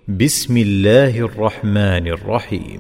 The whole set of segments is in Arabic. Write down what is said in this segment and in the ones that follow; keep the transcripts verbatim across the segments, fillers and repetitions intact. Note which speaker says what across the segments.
Speaker 1: بسم الله الرحمن الرحيم.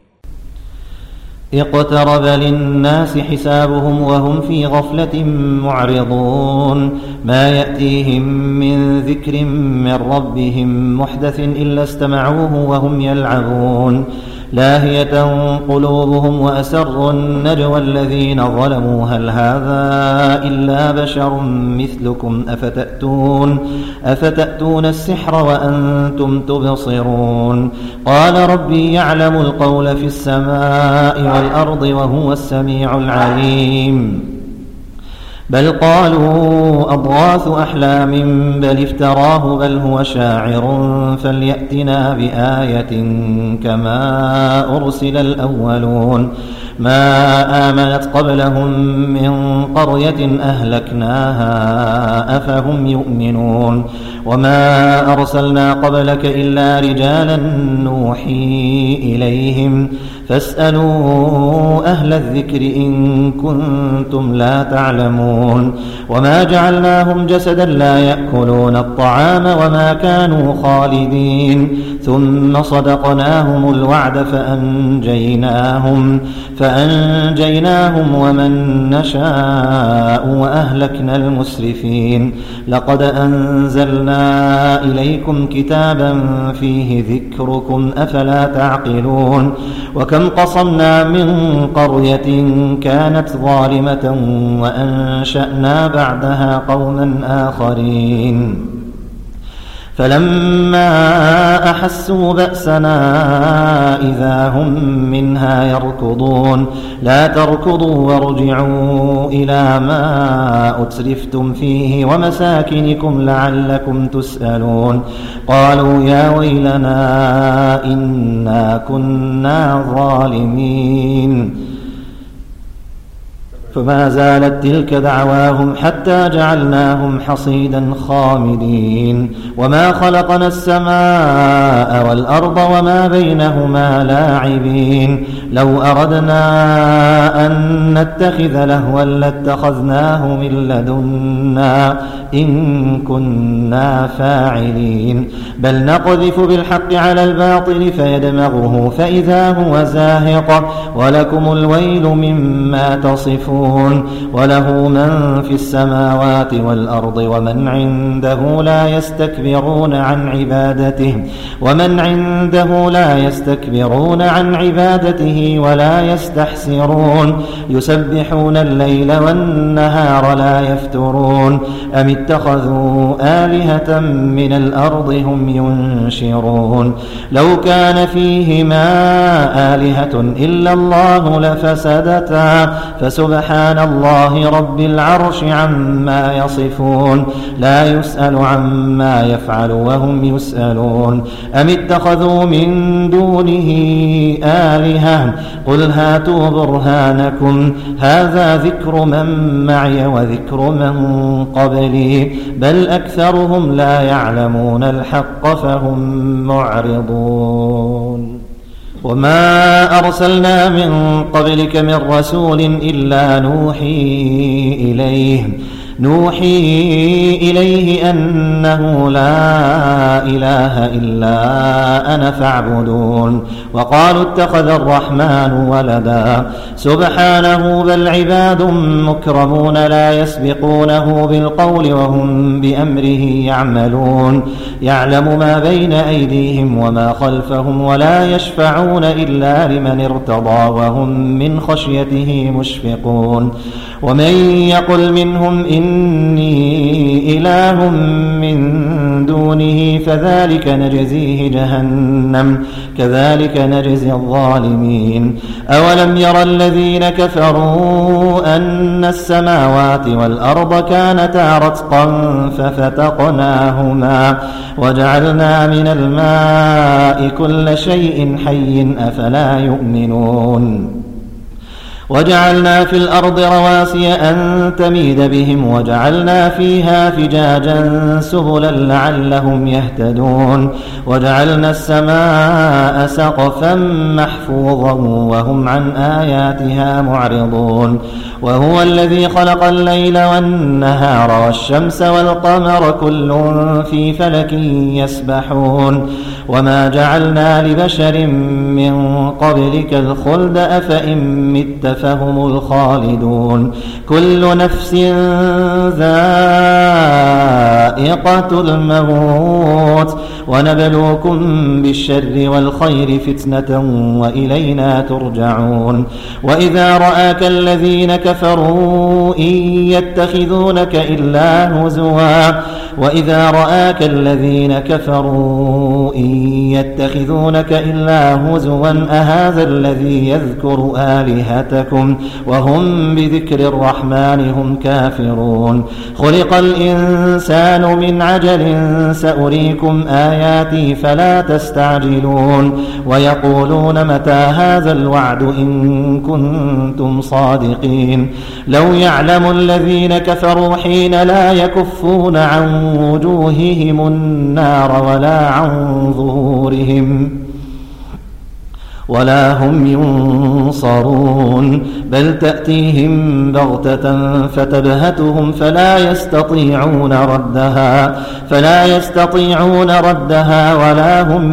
Speaker 2: اقترب للناس حسابهم وهم في غفلة معرضون ما يأتيهم من ذكر من ربهم محدث إلا استمعوه وهم يلعبون لاهية قلوبهم وأسروا النجوى الذين ظلموا هل هذا إلا بشر مثلكم أفتأتون, أفتأتون السحر وأنتم تبصرون قال ربي يعلم القول في السماء والأرض وهو السميع العليم بل قالوا أضغاث أحلام بل افتراه بل هو شاعر فليأتنا بآية كما أرسل الأولون ما آمنت قبلهم من قرية أهلكناها أفهم يؤمنون وما أرسلنا قبلك إلا رجالا نوحي إليهم فاسألوا أهل الذكر إن كنتم لا تعلمون وما جعلناهم جسدا لا يأكلون الطعام وما كانوا خالدين ثم صدقناهم الوعد فأنجيناهم فأنجيناهم ومن نشاء وأهلكنا المسرفين لقد أنزلنا إليكم كتابا فيه ذكركم أفلا تعقلون وكم قصمنا من قرية كانت ظالمة وأنشأنا بعدها قوما آخرين فلما أحسوا بأسنا إذا هم منها يركضون لا تركضوا وارجعوا إلى ما أترفتم فيه ومساكنكم لعلكم تسألون قالوا يا ويلنا إنا كنا ظالمين فما زالت تلك دعواهم حتى جعلناهم حصيدا خامدين وما خلقنا السماء والأرض وما بينهما لاعبين لو أردنا أن نتخذ لهوا لاتخذناه من لدنا إن كنا فاعلين بل نقذف بالحق على الباطل فيدمغه فإذا هو زاهق ولكم الويل مما تصفون وله من في السماوات والأرض ومن عنده لا يستكبرون عن عبادته ومن عنده لا يستكبرون عن عبادته ولا يستحسرون يسبحون الليل والنهار لا يفترون أم اتخذوا آلهة من الأرض هم ينشرون لو كان فيهما آلهة إلا الله لفسدتا فسبحان سبحان الله رب العرش عما يصفون لا يسأل عما يفعل وهم يسألون أم اتخذوا من دونه آلهة قل هاتوا برهانكم هذا ذكر من معي وذكر من قبلي بل أكثرهم لا يعلمون الحق فهم معرضون وما أرسلنا من قبلك من رسول إلا نوحي إليه نوحي إليه أنه لا إله إلا أنا فاعبدون وقالوا اتخذ الرحمن ولدا سبحانه بل عباد مكرمون لا يسبقونه بالقول وهم بأمره يعملون يعلم ما بين أيديهم وما خلفهم ولا يشفعون إلا لمن ارتضى وهم من خشيته مشفقون ومن يقل منهم إني إله من دونه فذلك نجزيه جهنم كذلك نجزي الظالمين أولم يرى الذين كفروا أن السماوات والأرض كانتا رتقا ففتقناهما وجعلنا من الماء كل شيء حي أفلا يؤمنون وجعلنا في الأرض رواسي أن تميد بهم وجعلنا فيها فجاجا سبلا لعلهم يهتدون وجعلنا السماء سقفا محفوظا وهم عن آياتها معرضون وهو الذي خلق الليل والنهار والشمس والقمر كل في فلك يسبحون وما جعلنا لبشر من قبلك الخلد أفإن مت فهم الخالدون كل نفس ذائقة الموت ونبلوكم بالشر والخير فتنة وإلينا ترجعون وإذا رآك الذين كفروا إن يتخذونك إلا هزوا وإذا رآك الذين كفروا إن يتخذونك إلا هزوا أهذا الذي يذكر آلهتكم وهم بذكر الرحمن هم كافرون خلق الإنسان من عجل سأريكم آياتي فلا تستعجلون ويقولون متى هذا الوعد إن كنتم صادقين لو يعلم الذين كفروا حين لا يكفون عن وجوههم النار ولا عن ظهورهم ولا هم ينصرون بل تأتيهم بغتة فتبهتهم فلا يستطيعون ردها فلا يستطيعون ردها ولا هم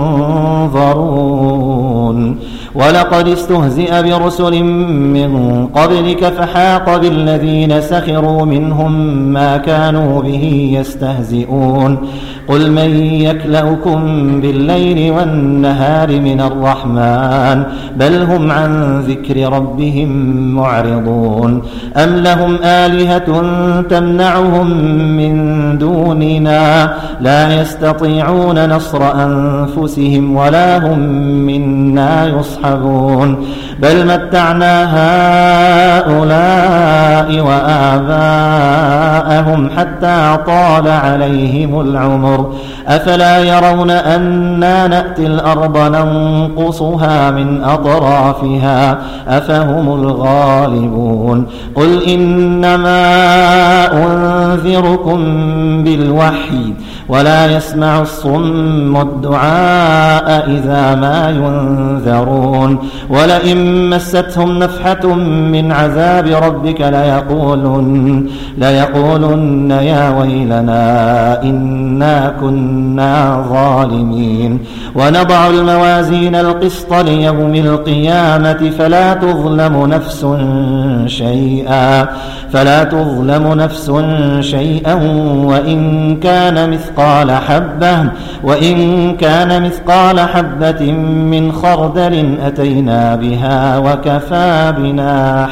Speaker 2: ينظرون ولقد استهزئ برسل من قبلك فحاق بالذين سخروا منهم ما كانوا به يستهزئون قل من يكلؤكم بالليل والنهار من الرحمن بل هم عن ذكر ربهم معرضون أم لهم آلهة تمنعهم من دوننا لا يستطيعون نصر أنفسهم ولا هم منا يصحبون بل متعنا هؤلاء وآباءهم حتى طال عليهم العمر أفلا يرون أنا نأتي الأرض ننقصها من أطرافها أفهم الغالبون قل إنما أنذركم بالوحي ولا يسمع الصم الدعاء إذا ما ينذرون ولئن مستهم نفحة من عذاب ربك ليقولن, ليقولن يا ويلنا إنا كنا ظالمين ونضع الموازين القسط ليوم القيامة فلا تظلم نفس شيئا فلا تظلم نفس شيئا وإن كان مثقال حبة وإن كان مثقال حبة من خردل أتينا بها وكفى بنا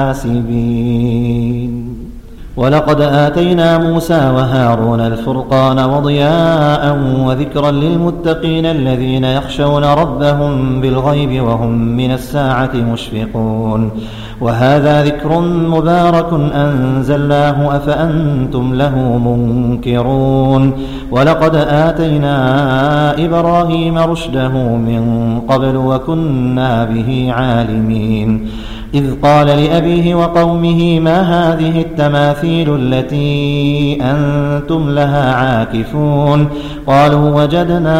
Speaker 2: حاسبين ولقد آتينا موسى وهارون الفرقان وضياء وذكرا للمتقين الذين يخشون ربهم بالغيب وهم من الساعة مشفقون وهذا ذكر مبارك أنزلناه أفأنتم له منكرون ولقد آتينا إبراهيم رشده من قبل وكنا به عالمين إذ قال لأبيه وقومه ما هذه التماثيل التي أنتم لها عاكفون قالوا وجدنا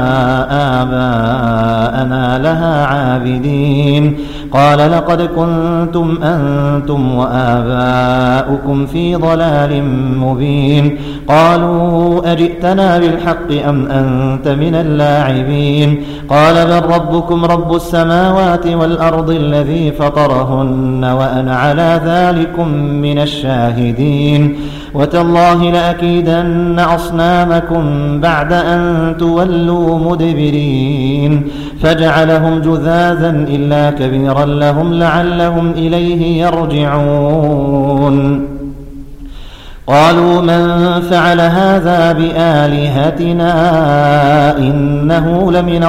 Speaker 2: آباءنا لها عابدين قال لقد كنتم أنتم وآباؤكم في ضلال مبين قالوا أجئتنا بالحق أم أنت من اللاعبين قال بل ربكم رب السماوات والأرض الذي فطرهن وأنا على ذلكم من الشاهدين وتالله لأكيدن أصنامكم بعد أن تولوا مدبرين فجعلهم جذاذا إلا كبيرا لهم لعلهم إليه يرجعون قالوا من فعل هذا بآلهتنا إنه لمن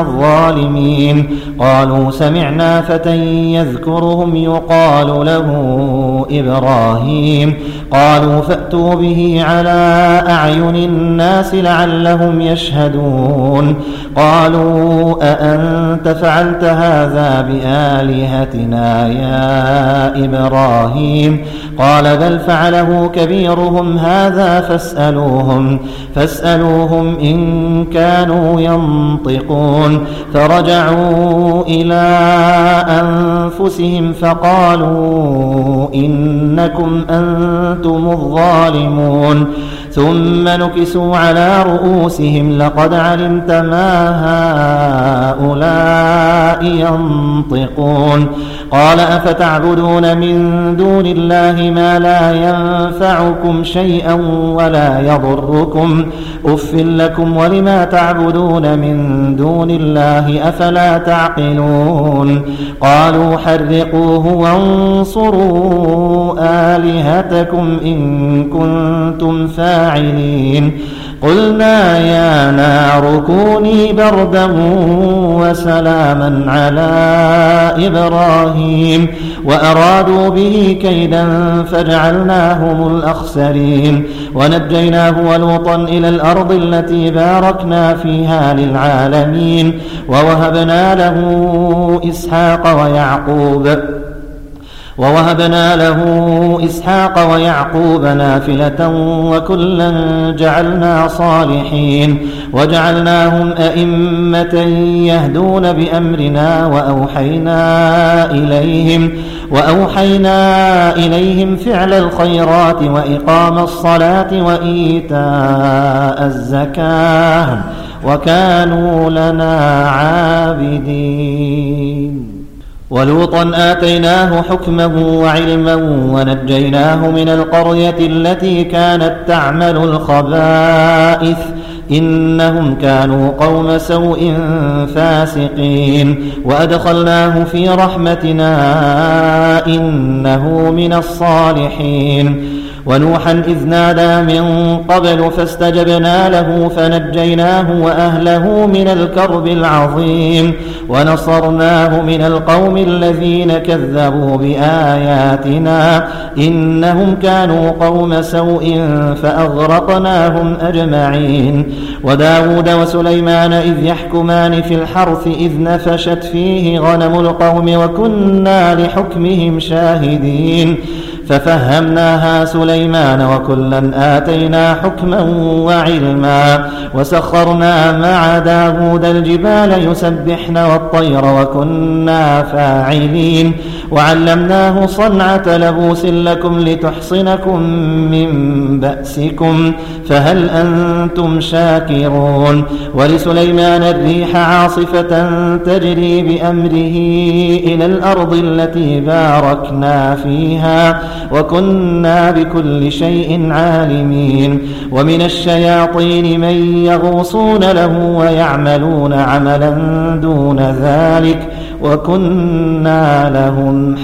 Speaker 2: الظالمين قالوا سمعنا فتى يذكرهم يقال له إبراهيم قالوا فأتوا به على أعين الناس لعلهم يشهدون قالوا أأنت فعلت هذا بآلهتنا يا إبراهيم قال بل فعله كبيرهم هذا فاسألوهم, فاسألوهم إن كانوا ينطقون فرجعوا إلى أنفسهم فقالوا إنكم أنتم الظالمون ثم نكسوا على رؤوسهم لقد علمت ما هؤلاء ينطقون قال أفتعبدون من دون الله ما لا ينفعكم شيئا ولا يضركم أف لكم ولما تعبدون من دون الله أفلا تعقلون قالوا حرقوه وانصروا آلهتكم إن كنتم فاعلين قلنا يا نار كوني بردا وسلاما على إبراهيم وأرادوا به كيدا فجعلناهم الأخسرين ونجيناه ولوطا إلى الأرض التي باركنا فيها للعالمين ووهبنا له إسحاق ويعقوب ووهبنا له إسحاق ويعقوب نافلة وكلا جعلنا صالحين وجعلناهم أئمة يهدون بأمرنا وأوحينا إليهم وأوحينا إليهم فعل الخيرات وإقام الصلاة وإيتاء الزكاة وكانوا لنا عابدين ولوطا آتيناه حكما وعلما ونجيناه من القرية التي كانت تعمل الخبائث إنهم كانوا قوم سوء فاسقين وأدخلناه في رحمتنا إنه من الصالحين ونوحا إذ نادى من قبل فاستجبنا له فنجيناه وأهله من الكرب العظيم ونصرناه من القوم الذين كذبوا بآياتنا إنهم كانوا قوم سوء فأغرقناهم أجمعين وداود وسليمان إذ يحكمان في الحرث إذ نفشت فيه غنم القوم وكنا لحكمهم شاهدين ففهمناها سليمان وكلا آتينا حكما وعلما وسخرنا مع داود الجبال يسبحن والطير وكنا فاعلين وعلمناه صنعة لبوس لكم لتحصنكم من بأسكم فهل أنتم شاكرون ولسليمان الريح عاصفة تجري بأمره إلى الأرض التي باركنا فيها وكنا بكل شيء عالمين ومن الشياطين من يغوصون له ويعملون عملا دون ذلك وكنا لهم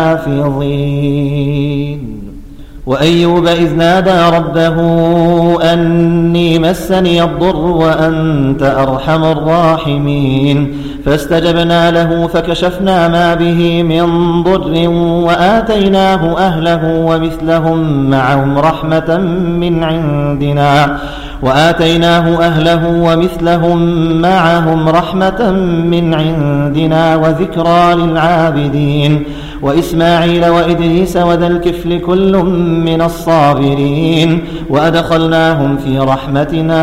Speaker 2: حافظين وأيوب إذ نادى ربه أني مسني الضر وأنت أرحم الراحمين فاستجبنا له فكشفنا ما به من ضر وآتيناه أهله ومثلهم معهم رحمة من عندنا وآتيناه أهله ومثلهم معهم رحمة من عندنا وذكرى للعابدين وإسماعيل وإدريس وذا الكفل كل من الصابرين وأدخلناهم في رحمتنا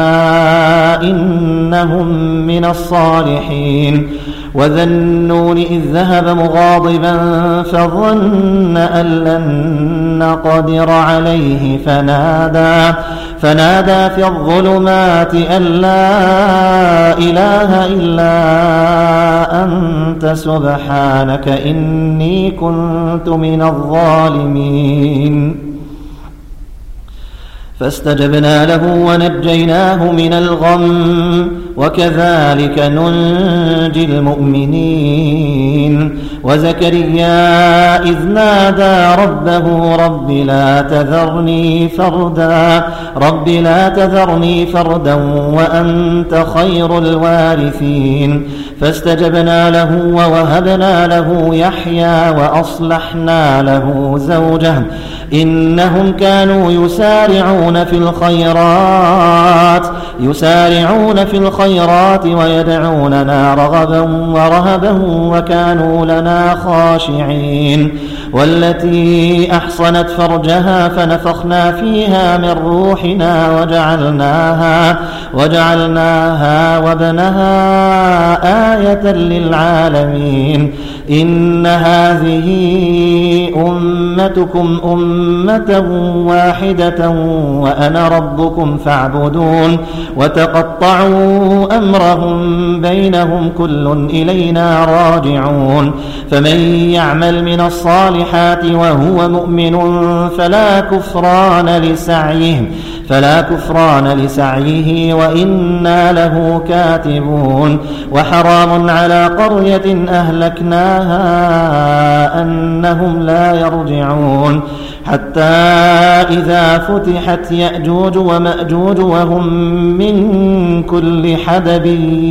Speaker 2: إنهم من الصالحين وذا النون إذ ذهب مغاضبا فظن أن لن نقدر عليه فنادى فنادى في الظلمات أن لا إله إلا أنت سبحانك إني كنت من الظالمين فاستجبنا له ونجيناه من الغم وكذلك ننجي المؤمنين. وزكريا إذ نادى ربه رب لا تذرني فردا رب لا تذرني فردا وأنت خير الوارثين. فاستجبنا له ووهبنا له يحيى وأصلحنا له زوجه إنهم كانوا يسارعون في الخيرات يسارعون في الخيرات ويدعوننا رغبا ورهبا وكانوا لنا خاشعين. والتي أحصنت فرجها فنفخنا فيها من روحنا وجعلناها وجعلناها وابنها آية للعالمين. إن هذه أمتكم أمة واحدة وأنا ربكم فاعبدون. وتقطعوا أمرهم بينهم كل إلينا راجعون. فمن يعمل من الصالحات وهو مؤمن فلا كفران لسعيه فلا كفران لسعيه وإنا له كاتبون. وحرام على قرية أهلكناها أنهم لا يرجعون حتى إذا فتحت يأجوج ومأجوج وهم من كل حدب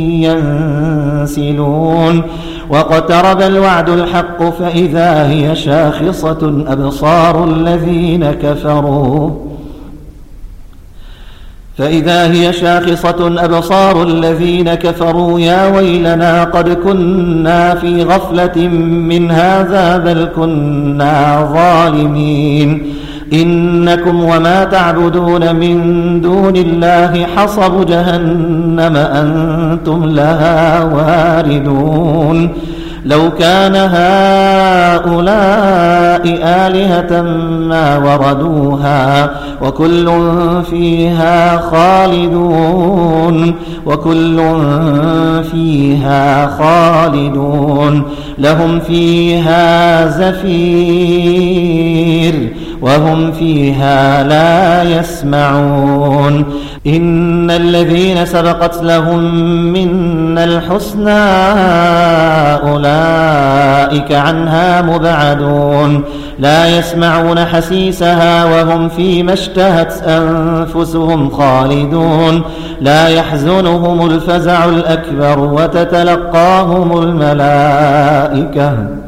Speaker 2: ينسلون. واقترب الوعد الحق فإذا هي شاخصة أبصار الذين كفروا فإذا هي شاخصة أبصار الذين كفروا يا ويلنا قد كنا في غفلة من هذا بل كنا ظالمين. إنكم وما تعبدون من دون الله حصب جهنم أنتم لها واردون. لو كان هؤلاء آلهة ما وردوها وكل فيها خالدون وكل فيها خالدون لهم فيها زفير وهم فيها لا يسمعون. إن الذين سبقت لهم منا الحسنى أولئك عنها مبعدون لا يسمعون حسيسها وهم فيما اشتهت أنفسهم خالدون. لا يحزنهم الفزع الأكبر وتتلقاهم الملائكة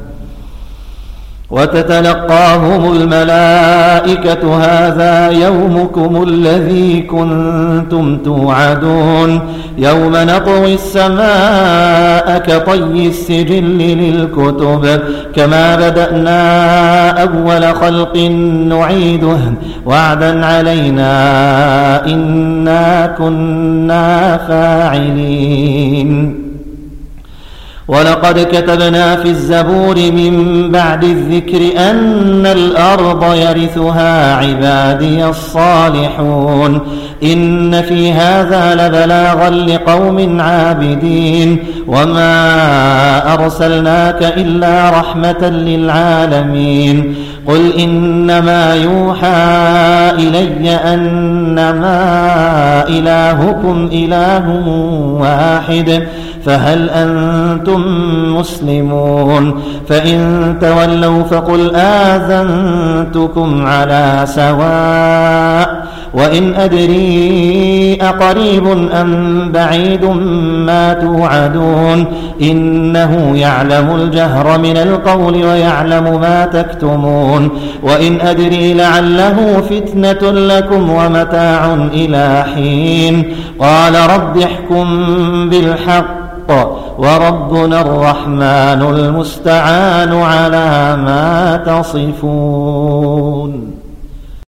Speaker 2: وتتلقاهم الملائكة هذا يومكم الذي كنتم توعدون. يوم نطوي السماء كطي السجل للكتب كما بدأنا أول خلق نعيده وعدا علينا إنا كنا فاعلين. ولقد كتبنا في الزبور من بعد الذكر أن الأرض يرثها عبادي الصالحون. إن في هذا لبلاغا لقوم عابدين. وما أرسلناك إلا رحمة للعالمين. قل إنما يوحى إلي أنما إلهكم إله واحد فهل أنتم مسلمون؟ فإن تولوا فقل آذنتكم على سواء وإن أدري أقريب أم بعيد ما توعدون إنه يعلم الجهر من القول ويعلم ما تكتمون. وإن أدري لعله فتنة لكم ومتاع إلى حين. قال رب احكم بالحق وربنا الرحمن المستعان على ما تصفون.